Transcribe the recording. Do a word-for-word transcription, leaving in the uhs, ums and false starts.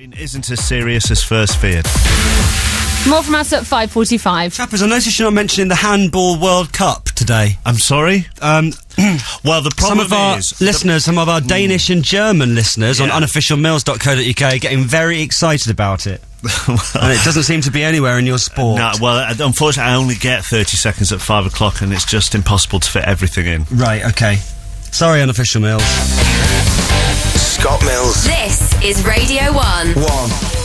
Isn't as serious as first feared. More from us at five forty-five. Chappers, I noticed you're not mentioning the Handball World Cup today. I'm sorry? Um, well, the problem some of our is... listeners, some of our Danish and German listeners Yeah. on unofficial mills dot co dot U K are getting very excited about it. And it doesn't seem to be anywhere in your sport. No, well, uh, unfortunately, I only get thirty seconds at five o'clock, and it's just impossible to fit everything in. Right, okay. Sorry, Unofficial Mills. Scott Mills. This is Radio one. One.